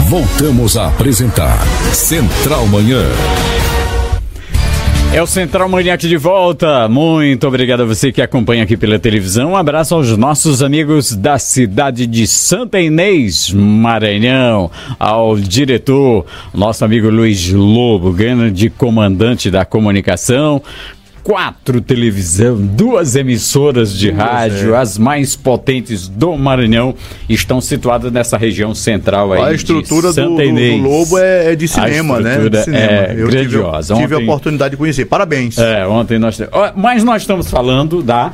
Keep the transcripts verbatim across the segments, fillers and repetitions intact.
Voltamos a apresentar Central Manhã. É o Central Manhã aqui de volta. Muito obrigado a você que acompanha aqui pela televisão. Um abraço aos nossos amigos da cidade de Santa Inês, Maranhão. Ao diretor, nosso amigo Luiz Lobo, grande comandante da comunicação. Quatro televisão, duas emissoras de duas, rádio, é. as mais potentes do Maranhão, estão situadas nessa região central aí. A estrutura de Santa do, Inês. do Lobo é, é de cinema, a né? De cinema. É Eu grandiosa. Tive, tive ontem, a oportunidade de conhecer. Parabéns. É, ontem nós. Mas nós estamos falando da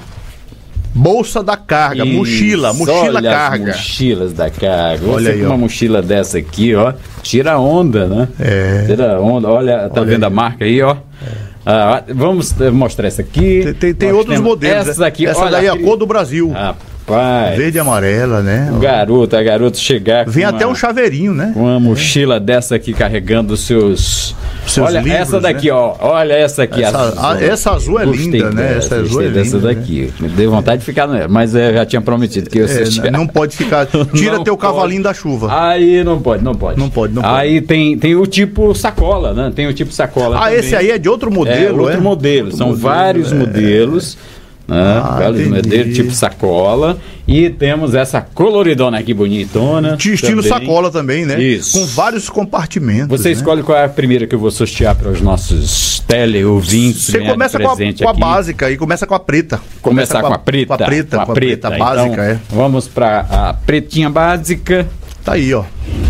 Bolsa da Carga, Isso, mochila, mochila olha carga. As mochilas da carga. Olha Você aí, com uma ó. mochila dessa aqui, ó, tira onda, né? É. Tira onda. Olha, tá Olha vendo aí. a marca aí, ó? É. Ah, vamos mostrar essa aqui. Tem, tem, tem Nós outros temos modelos. Essa aqui, essa olha, daí é a aquele- cor do Brasil. Rapaz. Verde e amarela, né? O garoto, a garoto chegar Vem com até uma, um chaveirinho, né? com uma mochila dessa aqui carregando os seus... Seus olha livros, essa daqui, né? ó. Olha essa aqui. Essa- azul. a- essa azul é Gostei linda, né? dessa, Essa azul gostei é dessa linda, daqui. Me deu vontade de ficar nela, mas eu já tinha prometido que eu É, assistia. não pode ficar. Tira Não teu pode. cavalinho da chuva. Aí não pode, não pode. Não pode, não pode. Aí tem, tem o tipo sacola, né? Tem o tipo sacola. Ah, também. esse aí é de outro É, modelo, outro é? modelo. Outro São modelo, vários é. modelos. Né? Ah, Vários entendi. modelos, tipo sacola. E temos essa coloridona aqui, bonitona. De estilo também. sacola também, né? Isso. Com vários compartimentos. Você né? escolhe qual é a primeira que eu vou sortear para os nossos teleouvintes. Você ganhar de começa com a, presente com a aqui. básica e começa com a preta. Começar com a preta. Com a preta, com a preta, básica, então, é. Vamos para a pretinha básica. Tá aí, ó.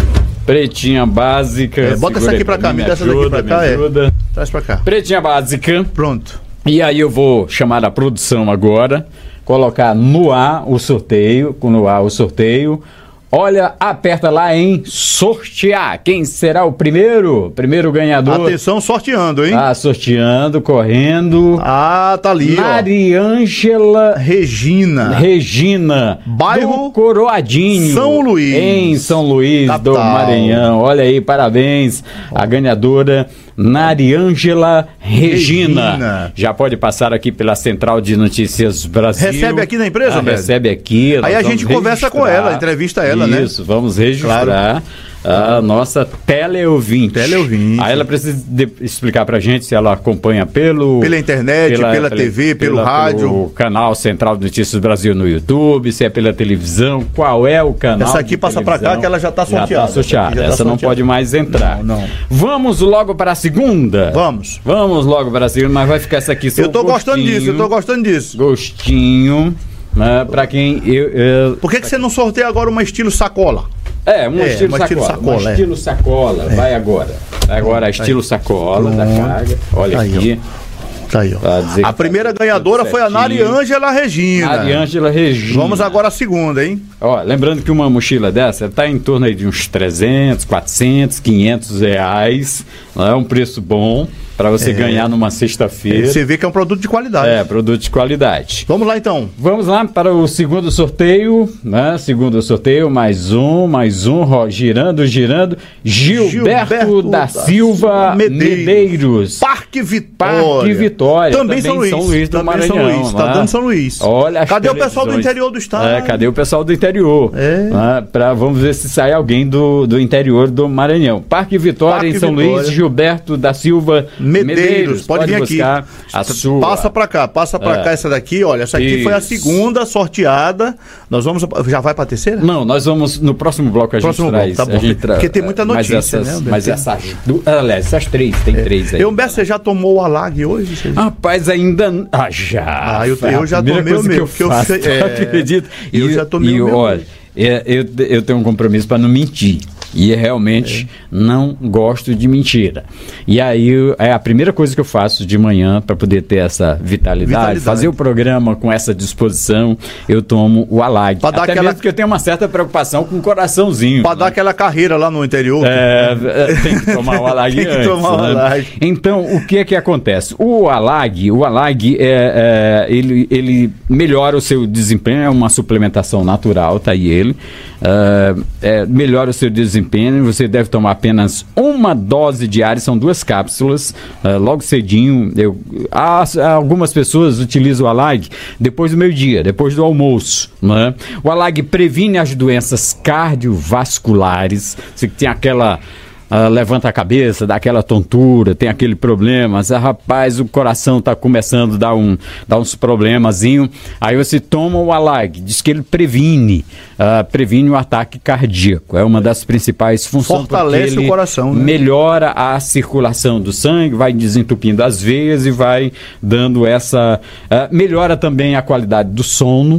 Pretinha básica. É, bota essa Segura aqui pra cá, mim, me me dá essa daqui ajuda, pra me cá, é. ajuda. Traz pra cá. Pretinha básica. Pronto. E aí eu vou chamar a produção agora, colocar no ar o sorteio, no ar o sorteio. Olha, aperta lá em sortear. Quem será o primeiro? Primeiro ganhador. Atenção, sorteando, hein? Tá sorteando, correndo. Ah, tá ali, ó. Mariângela Regina. Regina, Bairro do Coroadinho, São Luís. em São Luís Capital. do Maranhão. Olha aí, parabéns. A ganhadora Mariângela Regina. Regina. Já pode passar aqui pela Central de Notícias Brasil. Recebe aqui na empresa, ah, Fred? recebe aqui. nós Aí a vamos gente conversa com registrar. ela, entrevista ela, né? Isso, vamos registrar. A nossa teleouvinte. Teleouvinte. Aí ela precisa de- explicar pra gente se ela acompanha pelo... Pela internet, pela T V, pelo rádio. Pelo canal Central de Notícias Brasil no YouTube, se é pela televisão, qual é o canal. Essa aqui de passa pra cá televisão. que ela já tá Já sorteada. tá sorteada. Essa aqui já tá Essa não sorteada. pode mais entrar. Não, não. Vamos logo para a segunda? Vamos. Vamos logo para a segunda, mas vai ficar essa aqui só Eu tô um gostando gostinho, disso, eu tô gostando disso. Gostinho, né, pra quem... Eu, eu- Por que, que você não sorteia agora uma estilo sacola? É, um É, estilo uma sacola. estilo sacola, um é. estilo sacola. Vai agora. Vai agora, estilo sacola da Pronto. carga. Olha Tá aí, aqui. Tá aí, ó. Pra dizer A que primeira tá ganhadora tudo foi a certinho. Mariângela Regina. Mariângela Regina. Vamos agora à segunda, hein? Ó, lembrando que uma mochila dessa tá em torno aí de uns trezentos, quatrocentos, quinhentos reais. Não é um preço bom para você ganhar numa sexta-feira. Você vê que é um produto de qualidade. É, produto de qualidade. Vamos lá, então. Vamos lá para o segundo sorteio, né? Segundo sorteio, mais um, mais um, ó, girando, girando. Gilberto, Gilberto da, da Silva Medeiros. Medeiros. Parque Vitória. Parque Vitória. Também, São Luís. São Luís do Também Maranhão. São Luís. Tá né? dando São Luís. Olha as Cadê o pessoal do televisões. interior do estado? É, cadê o pessoal do interior? É. Né? Pra, vamos ver se sai alguém do, do interior do Maranhão. Parque Vitória, Parque em São Vitória. Luís, Gilberto da Silva Medeiros. Medeiros. Pode, vir aqui. buscar a sua. Passa pra cá, passa pra É. cá essa daqui. Olha, essa aqui foi a Isso. segunda sorteada. Nós vamos. Já vai pra terceira? Não, nós vamos no próximo bloco a gente Próximo traz. bloco, tá bom. a gente tra... Porque tem muita mas notícia, essas, né, Humberto? Mas essas, du... aliás, essas três, tem três aí. Eu, Humberto, você já tomou o Alag hoje? Você- Rapaz, ainda. n- Ah, já. Ah, eu- Foi a eu já primeira tomei o coisa meu, que eu porque eu faço, sei- tu é, acredita? eu E- já tomei e, o meu olha, hoje. é, eu, eu tenho um compromisso para não mentir. E eu realmente não gosto de mentira. E aí eu- é a primeira coisa que eu faço de manhã para poder ter essa vitalidade, Vitalidade. fazer o programa com essa disposição, eu tomo o Alag. Pra dar Até aquela- mesmo que eu tenho uma certa preocupação com o coraçãozinho. Pra né? dar aquela carreira lá no interior. É, é, tem que tomar o Alag Tem que antes, tomar o né? Alag. Então, o que é que acontece? O Alag, o Alag é, é, ele, ele melhora o seu desempenho, é uma suplementação natural, tá aí ele. uh, é, melhora o seu desempenho. Você deve tomar apenas uma dose diária, são duas cápsulas, uh, logo cedinho. Eu, há, algumas pessoas utilizam o Alag depois do meio-dia, depois do almoço, né? O Alag previne as doenças cardiovasculares. Você tem aquela... Uh, levanta a cabeça, dá aquela tontura, tem aquele problema, ah, rapaz, o coração está começando a dar, um, dar uns problemazinho, aí você toma o Alag, diz que ele previne, uh, previne o ataque cardíaco, é uma das principais funções. Fortalece o coração, né? Melhora a circulação do sangue, vai desentupindo as veias e vai dando essa... Uh, melhora também a qualidade do sono,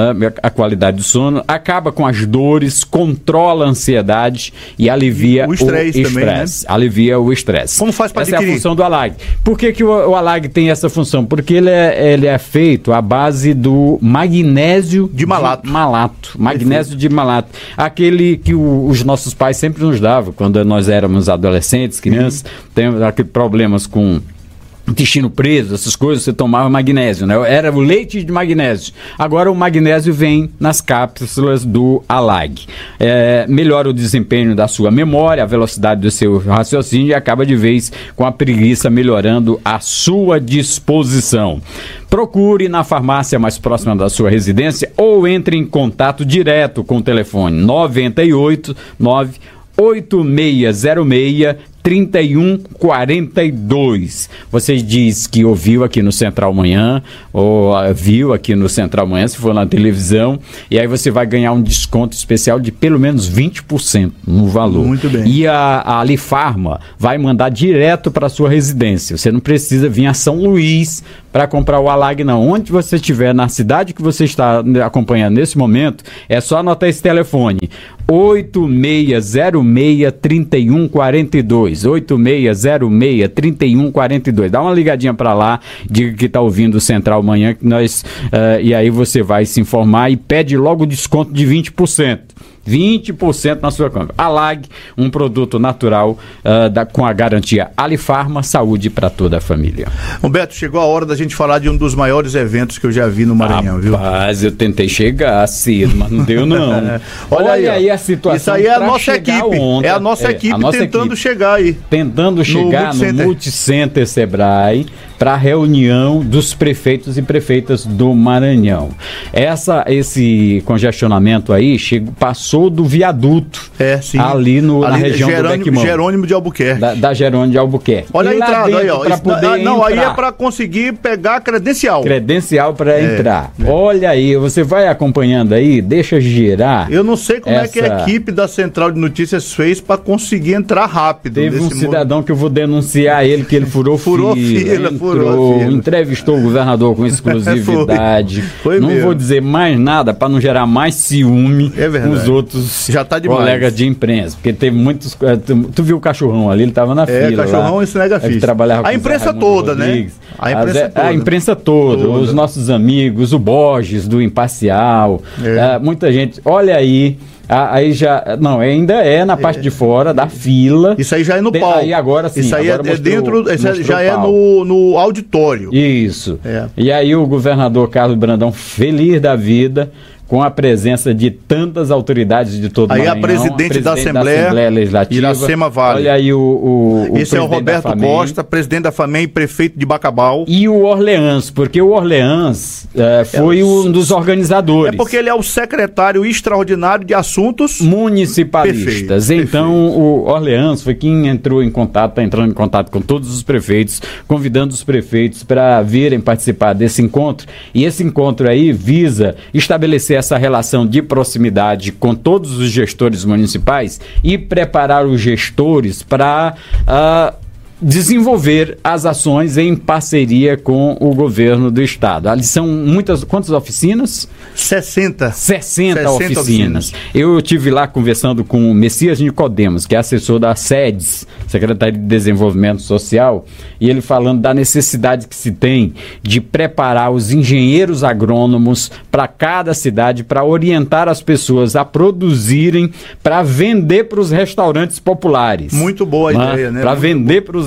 a qualidade do sono, acaba com as dores, controla a ansiedade e alivia o estresse também, né? Alivia o estresse. Como faz para adquirir? Essa é a função do Alag. Por que, que o, o Alag tem essa função? Porque ele é, ele é feito à base do magnésio de malato. De malato. Magnésio de malato. Aquele que o, os nossos pais sempre nos davam quando nós éramos adolescentes, crianças, uhum. Tem aqueles problemas com intestino preso, essas coisas, você tomava magnésio, né? Era o leite de magnésio. Agora o magnésio vem nas cápsulas do Alag. É, melhora o desempenho da sua memória, a velocidade do seu raciocínio e acaba de vez com a preguiça melhorando a sua disposição. Procure na farmácia mais próxima da sua residência ou entre em contato direto com o telefone nove oito nove oito seis zero seis trinta e um quarenta e dois. Você diz que ouviu aqui no Central Manhã, ou uh, viu aqui no Central Manhã, se for na televisão, e aí você vai ganhar um desconto especial de pelo menos vinte por cento no valor. Muito bem. E a, a Alifarma vai mandar direto para sua residência. Você não precisa vir a São Luís para comprar o Alag, não. Onde você estiver, na cidade que você está acompanhando nesse momento, é só anotar esse telefone. oito seis zero seis trinta e um quarenta e dois. oito seis zero seis trinta e um quarenta e dois. Dá uma ligadinha para lá, diga que está ouvindo o Central Manhã, que nós, uh, e aí você vai se informar e pede logo desconto de vinte por cento. vinte por cento na sua compra. Alag, um produto natural uh, da, com a garantia Alifarma, saúde para toda a família. Humberto, chegou a hora da gente falar de um dos maiores eventos que eu já vi no Maranhão, Rapaz, viu? Rapaz, eu tentei chegar cedo, mas não deu não. Olha, Olha aí, aí a situação. Isso aí é a nossa equipe. Ontem. É a nossa é, equipe a nossa tentando equipe. chegar aí. Tentando chegar no, no Multicenter Sebrae para a reunião dos prefeitos e prefeitas do Maranhão. Essa, esse congestionamento aí chegou, passou do viaduto é, sim. ali, no, ali na região Jerônimo, do Beckmão. Jerônimo de Albuquerque. Da, da Jerônimo de Albuquerque. Olha e a entrada aí, ó. Isso, poder não, entrar. Aí é para conseguir pegar a credencial. Credencial para é, entrar. É. Olha aí, você vai acompanhando aí, deixa girar. Eu não sei como essa... é que a equipe da Central de Notícias fez para conseguir entrar rápido. Teve um cidadão modo. que eu vou denunciar ele, que ele furou, furou fila, fila, entrou, furou fila. entrevistou o governador com exclusividade. Foi. Foi não mesmo. vou dizer mais nada para não gerar mais ciúme é com os outros Já tá colegas de imprensa, porque teve muitos... Tu, tu viu o cachorrão ali, ele estava na é, fila. É, cachorrão lá, isso nega ficha. Trabalhava a imprensa toda, Rodrigues, né? A imprensa a, toda. A imprensa toda, toda, os nossos amigos, o Borges, do Imparcial, é. uh, muita gente. Olha aí... Ah, aí já, não, ainda é na parte é. de fora da fila. Isso aí já é no palco. Aí agora sim. Isso aí agora é mostrou, dentro, isso já é no, no auditório. Isso. É. E aí o governador Carlos Brandão, feliz da vida, com a presença de tantas autoridades de todo o Maranhão. Aí a presidente, a presidente da, Assembleia, da Assembleia Legislativa. Iracema Vale. Olha aí o, o, o Esse é o Roberto Costa, presidente da FAMEM, prefeito de Bacabal. E o Orleans, porque o Orleans é, foi é, um dos organizadores. É porque ele é o secretário extraordinário de assuntos municipalistas. Perfeito, então perfeito. O Orleans foi quem entrou em contato, está entrando em contato com todos os prefeitos, convidando os prefeitos para virem participar desse encontro. E esse encontro aí visa estabelecer essa relação de proximidade com todos os gestores municipais e preparar os gestores para uh, desenvolver as ações em parceria com o governo do estado. Ali são muitas, quantas oficinas? sessenta. sessenta oficinas. oficinas. Eu estive lá conversando com o Messias Nicodemos, que é assessor da SEDES, Secretaria de Desenvolvimento Social, e ele falando da necessidade que se tem de preparar os engenheiros agrônomos para cada cidade, para orientar as pessoas a produzirem, para vender para os restaurantes populares. Muito boa a né? ideia, né? Para vender para os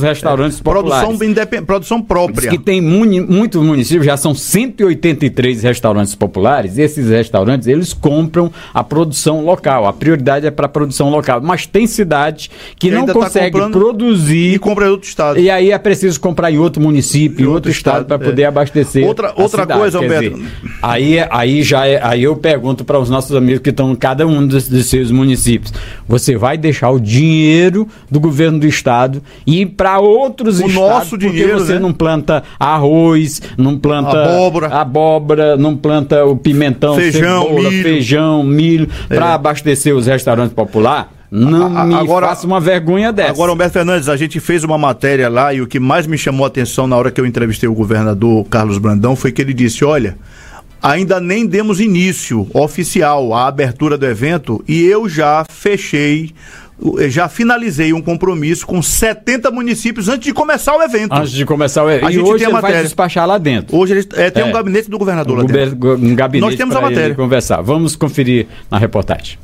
restaurantes é. populares. Produção, independ... Produção própria. Diz que tem muni... muitos municípios, já são cento e oitenta e três restaurantes populares, e esses restaurantes, eles compram a produção local, a prioridade é para a produção local, mas tem cidades que, que não conseguem tá produzir... E compra em outro estado. E aí é preciso comprar em outro município, em outro, outro estado, para é. poder abastecer Outra, outra cidade. coisa, Humberto... Dizer, aí, aí, já é, aí eu pergunto para os nossos amigos que estão em cada um dos, dos seus municípios, você vai deixar o dinheiro do governo do estado e ir para outros o estados, nosso porque dinheiro, você né? não planta arroz, não planta abóbora, abóbora não planta o pimentão, feijão, cebola, milho. feijão, milho, é. para abastecer os restaurantes populares. Não a, a, me agora, faça uma vergonha dessa. Agora, Humberto Fernandes, a gente fez uma matéria lá e o que mais me chamou a atenção na hora que eu entrevistei o governador Carlos Brandão foi que ele disse, olha, ainda nem demos início oficial à abertura do evento e eu já fechei, já finalizei um compromisso com setenta municípios antes de começar o evento. Antes de começar o evento. A e gente hoje tem a ele matéria. vai despachar lá dentro. Hoje ele, é, tem é. um gabinete do governador um lá dentro. Um gabinete. Nós temos a matéria. Conversar. Vamos conferir na reportagem.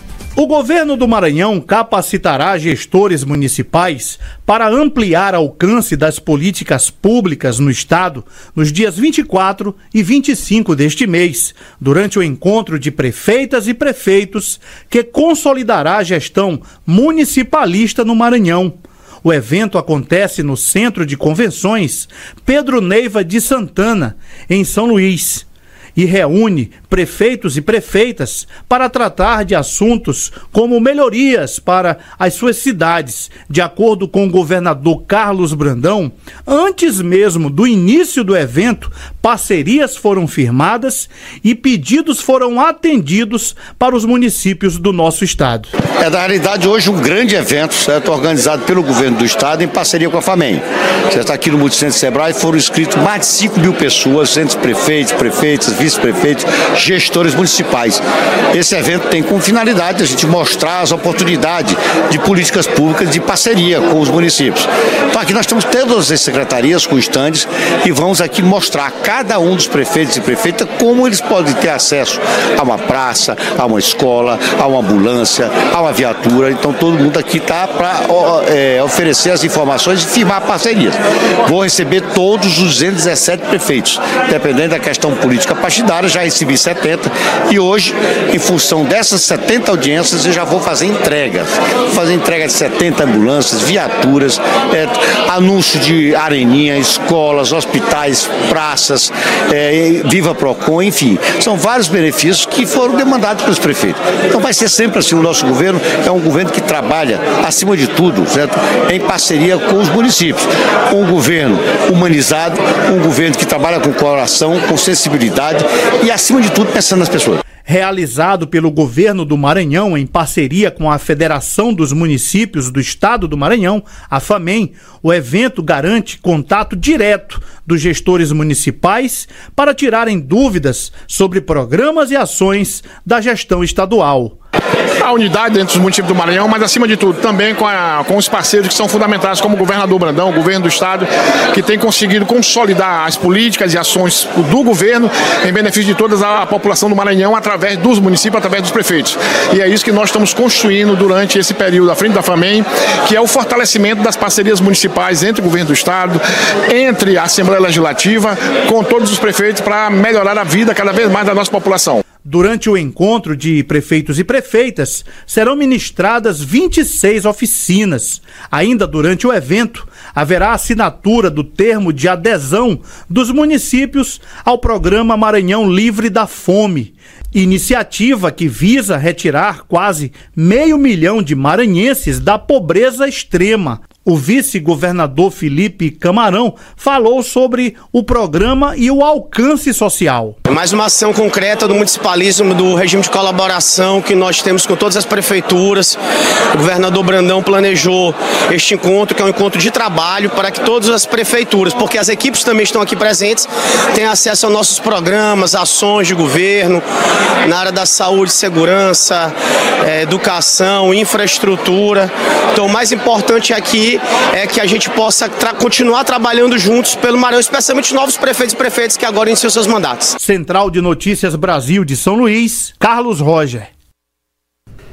O governo do Maranhão capacitará gestores municipais para ampliar alcance das políticas públicas no estado nos dias vinte e quatro e vinte e cinco deste mês, durante o encontro de prefeitas e prefeitos que consolidará a gestão municipalista no Maranhão. O evento acontece no Centro de Convenções Pedro Neiva de Santana, em São Luís, e reúne prefeitos e prefeitas para tratar de assuntos como melhorias para as suas cidades. De acordo com o governador Carlos Brandão, antes mesmo do início do evento, parcerias foram firmadas e pedidos foram atendidos para os municípios do nosso estado. É, na realidade, hoje um grande evento, certo, organizado pelo governo do estado em parceria com a FAMEM. Você está aqui no Multicentro Sebrae, foram inscritos mais de cinco mil pessoas, entre prefeitos, prefeitas, vice-prefeitos, gestores municipais. Esse evento tem como finalidade a gente mostrar as oportunidades de políticas públicas de parceria com os municípios. Então aqui nós temos todas as secretarias com estandes e vamos aqui mostrar a cada um dos prefeitos e prefeitas como eles podem ter acesso a uma praça, a uma escola, a uma ambulância, a uma viatura. Então todo mundo aqui está para é, oferecer as informações e firmar parcerias. Vou receber todos os duzentos e dezessete prefeitos. Dependendo da questão política partidária, já recebi setenta e hoje, em função dessas setenta audiências, eu já vou fazer entregas. Vou fazer entrega de setenta ambulâncias, viaturas, é, anúncio de areninha, escolas, hospitais, praças, é, Viva Procon, enfim. São vários benefícios que foram demandados pelos prefeitos. Então vai ser sempre assim, o nosso governo é um governo que trabalha, acima de tudo, certo? Em parceria com os municípios. Um governo humanizado, um governo que trabalha com coração, com sensibilidade e, acima de tudo, pensando nas pessoas. Realizado pelo governo do Maranhão em parceria com a Federação dos Municípios do Estado do Maranhão, a FAMEM, o evento garante contato direto dos gestores municipais para tirarem dúvidas sobre programas e ações da gestão estadual. A unidade dentro dos municípios do Maranhão, mas acima de tudo também com, a, com os parceiros que são fundamentais, como o governador Brandão, o governo do estado, que tem conseguido consolidar as políticas e ações do governo em benefício de toda a população do Maranhão através dos municípios, através dos prefeitos. E é isso que nós estamos construindo durante esse período à frente da FAMEM, que é o fortalecimento das parcerias municipais entre o governo do estado, entre a Assembleia Legislativa, com todos os prefeitos para melhorar a vida cada vez mais da nossa população. Durante o encontro de prefeitos e prefeitas, serão ministradas vinte e seis oficinas. Ainda durante o evento, haverá assinatura do termo de adesão dos municípios ao programa Maranhão Livre da Fome, iniciativa que visa retirar quase meio milhão de maranhenses da pobreza extrema. O vice-governador Felipe Camarão falou sobre o programa e o alcance social. É mais uma ação concreta do municipalismo, do regime de colaboração que nós temos com todas as prefeituras. O governador Brandão planejou este encontro, que é um encontro de trabalho para que todas as prefeituras, porque as equipes também estão aqui presentes, tenham acesso aos nossos programas, ações de governo, na área da saúde, segurança, é, educação, infraestrutura. Então o mais importante aqui é que a gente possa tra- continuar trabalhando juntos pelo Maranhão, especialmente novos prefeitos e prefeitas que agora iniciam seus mandatos. Central de Notícias Brasil de São Luís, Carlos Roger.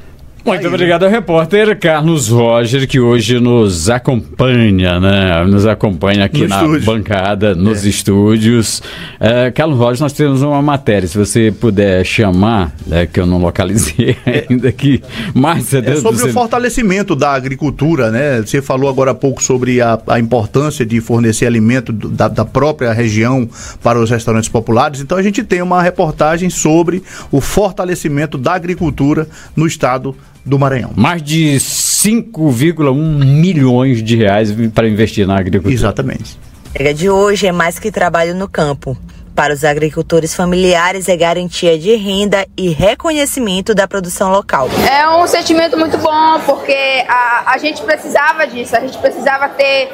Muito Aí, obrigado ao repórter Carlos Roger, que hoje nos acompanha, né? Nos acompanha aqui No na estúdio. bancada, nos É. estúdios. É, Carlos Roger, nós temos uma matéria, se você puder chamar, né, que eu não localizei ainda aqui, Márcia, É sobre você... o fortalecimento da agricultura, né? Você falou agora há pouco sobre a, a importância de fornecer alimento do- da, da própria região para os restaurantes populares. Então a gente tem uma reportagem sobre o fortalecimento da agricultura no estado do Maranhão. Mais de cinco vírgula um milhões de reais para investir na agricultura. Exatamente. A entrega de hoje é mais que trabalho no campo. Para os agricultores familiares é garantia de renda e reconhecimento da produção local. É um sentimento muito bom, porque a, a gente precisava disso, a gente precisava ter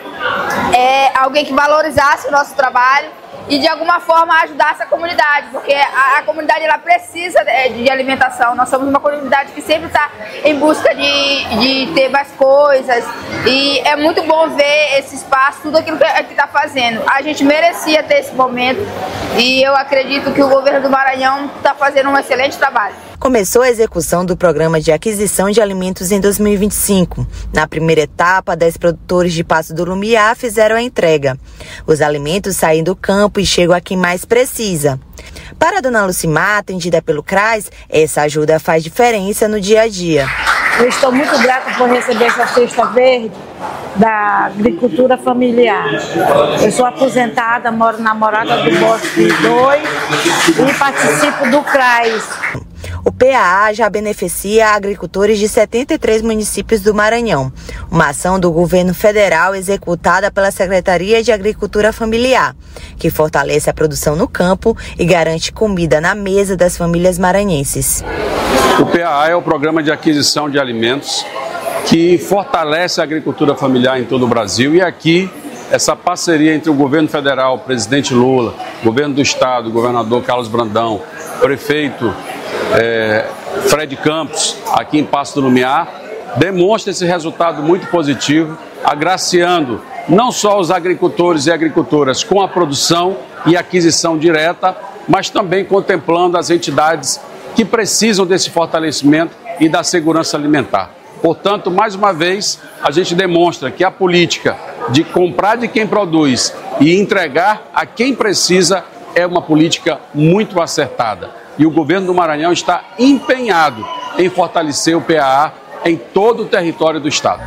é, alguém que valorizasse o nosso trabalho e de alguma forma ajudasse a comunidade, porque a, a comunidade ela precisa de, de alimentação. Nós somos uma comunidade que sempre está em busca de, de ter mais coisas e é muito bom ver esse espaço, tudo aquilo que está fazendo. A gente merecia ter esse momento e eu acredito que o governo do Maranhão está fazendo um excelente trabalho. Começou a execução do programa de aquisição de alimentos em dois mil e vinte e cinco. Na primeira etapa, dez produtores de Passo do Lumiar fizeram a entrega. Os alimentos saem do campo e chegam a quem mais precisa. Para a dona Lucimar, atendida pelo CRAS, essa ajuda faz diferença no dia a dia. Eu estou muito grata por receber essa cesta verde da agricultura familiar. Eu sou aposentada, moro na Morada do Bosque dois e participo do CRAS. O P A A já beneficia agricultores de setenta e três municípios do Maranhão, uma ação do governo federal executada pela Secretaria de Agricultura Familiar, que fortalece a produção no campo e garante comida na mesa das famílias maranhenses. O P A A é o Programa de Aquisição de Alimentos que fortalece a agricultura familiar em todo o Brasil e aqui essa parceria entre o governo federal, o presidente Lula, governo do estado, o governador Carlos Brandão, prefeito É, Fred Campos, aqui em Passo do Lumiar, demonstra esse resultado muito positivo, agraciando não só os agricultores e agricultoras com a produção e aquisição direta, mas também contemplando as entidades que precisam desse fortalecimento e da segurança alimentar. Portanto, mais uma vez, a gente demonstra que a política de comprar de quem produz e entregar a quem precisa é uma política muito acertada. E o governo do Maranhão está empenhado em fortalecer o P A A em todo o território do estado.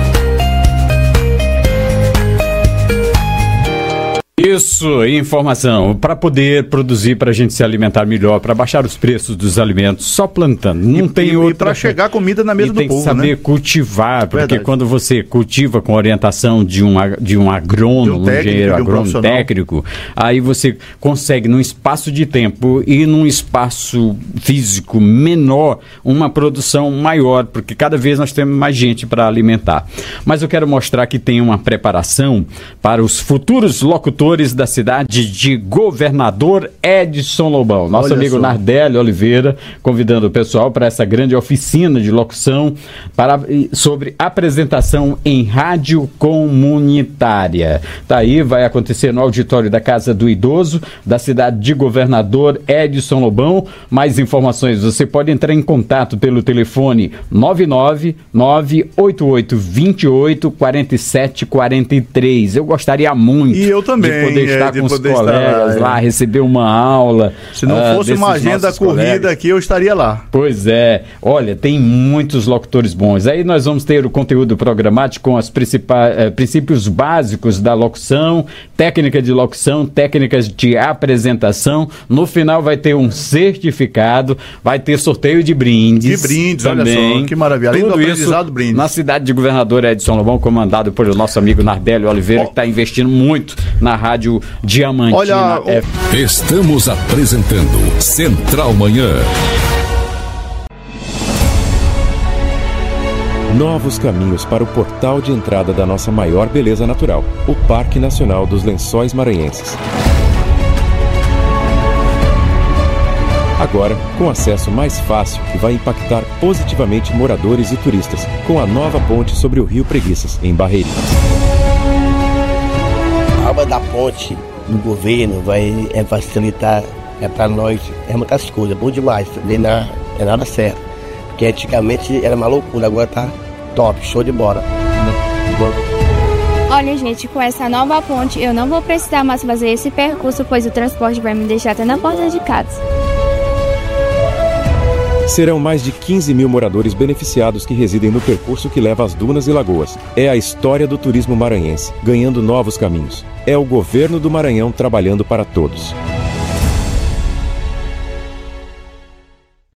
Isso, informação, para poder produzir, para a gente se alimentar melhor, para baixar os preços dos alimentos, só plantando. Não E- tem e, outra. E para chegar comida na mesa e do tem povo, que saber né? cultivar, porque Verdade. quando você cultiva com orientação de um, ag- de um agrônomo, De um técnico, engenheiro de um agrônomo profissional. técnico, aí você consegue, num espaço de tempo e num espaço físico menor, uma produção maior, porque cada vez nós temos mais gente para alimentar. Mas eu quero mostrar que tem uma preparação para os futuros locutores da cidade de Governador Edson Lobão. Nosso Olha amigo só. Nardelli Oliveira convidando o pessoal para essa grande oficina de locução para, e- sobre apresentação em rádio comunitária. Tá aí, vai acontecer no auditório da Casa do Idoso, da cidade de Governador Edson Lobão. Mais informações, você pode entrar em contato pelo telefone nove nove nove oito oito dois oito quatro sete quatro três. Eu gostaria muito E eu também, de poder é, estar de com os poder estar colegas lá, lá, é. receber uma aula. Se não ah, fosse uma desses agenda nossos corrida colegas. aqui, eu estaria lá. Pois é, olha, tem muitos locutores bons. Aí nós vamos ter o conteúdo programático com os principais, eh, princípios básicos da locução, técnica de locução, técnicas de apresentação. No final vai ter um certificado, vai ter sorteio de brindes. De brindes, também. olha só, que maravilha. Além do Tudo aprendizado, isso brindes. na cidade de Governador Edson Lobão, comandado pelo nosso amigo Nardelli Oliveira, que está investindo muito na Rádio Diamantina. Olha, F- Estamos apresentando Central Manhã. Novos caminhos para o portal de entrada da nossa maior beleza natural, o Parque Nacional dos Lençóis Maranhenses. Agora, com acesso mais fácil que vai impactar positivamente moradores e turistas, com a nova ponte sobre o Rio Preguiças, em Barreirinhas. A obra da ponte do governo vai é, facilitar é, para nós é muitas coisas, bom demais, também não é nada certo. Que antigamente era uma loucura, agora tá top, show de bola. Olha, gente, com essa nova ponte eu não vou precisar mais fazer esse percurso, pois o transporte vai me deixar até na porta de casa. Serão mais de quinze mil moradores beneficiados que residem no percurso que leva às dunas e lagoas. É a história do turismo maranhense, ganhando novos caminhos. É o governo do Maranhão trabalhando para todos.